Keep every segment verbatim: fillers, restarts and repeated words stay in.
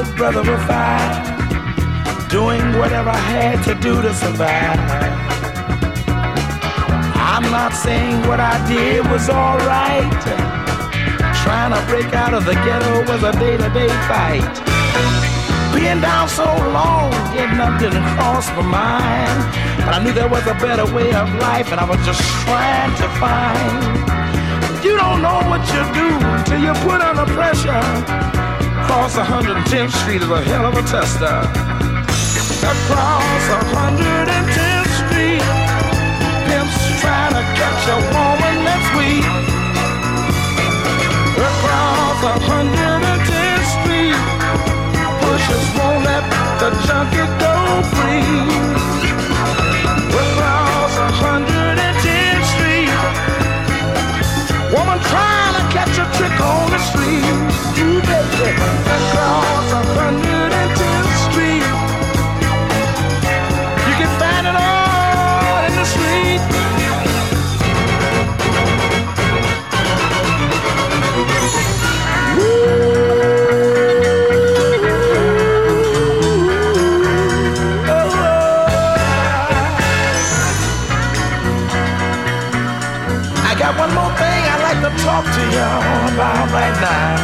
good brother of five, doing whatever I had to do to survive. I'm not saying what I did was alright. Trying to break out of the ghetto was a day-to-day fight. Being down so long, getting up didn't cross my mind. But I knew there was a better way of life, and I was just trying to find. You don't know what you do till you put under pressure. Across one hundred tenth Street is a hell of a tester. Across one hundred tenth Street, pimps trying to catch a woman that's weak. Across one hundred tenth Street, pushers won't let the junkie go free. Across one hundred tenth Street, woman trying to catch a trick on the street. Ooh, baby. Across one hundred tenth Street, you can find it all in the street. One more thing I'd like to talk to y'all about right now.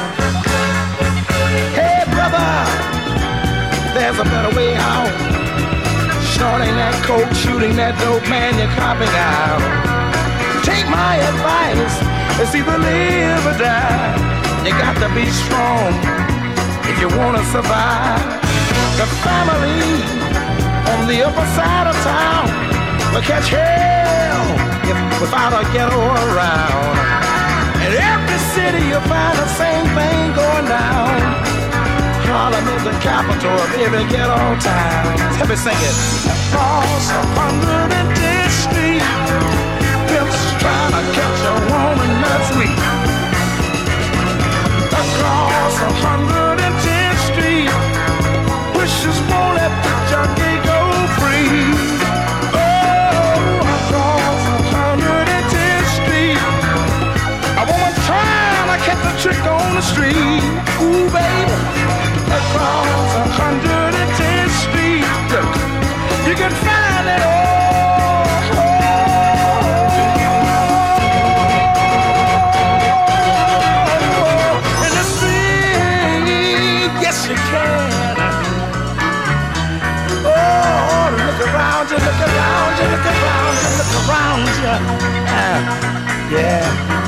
Hey brother, there's a better way out. Snorting that coke, shooting that dope, man, you're copping out. Take my advice, it's either live or die. You got to be strong if you want to survive. The family on the upper side of town will catch hell if, without a ghetto around. In every city you'll find the same thing going down. Harlem is the capital of every ghetto town. Let me sing it. Across one hundred tenth Street, pimps trying to catch a woman that's weak. Across one hundred tenth Street, wishes won't let the junkie go free. Catch a trick on the street, ooh baby. Across one hundred tenth Street, you can find it all. In the street, yes you can. Oh, look around you, look around you, look around you, look around you. Uh, yeah.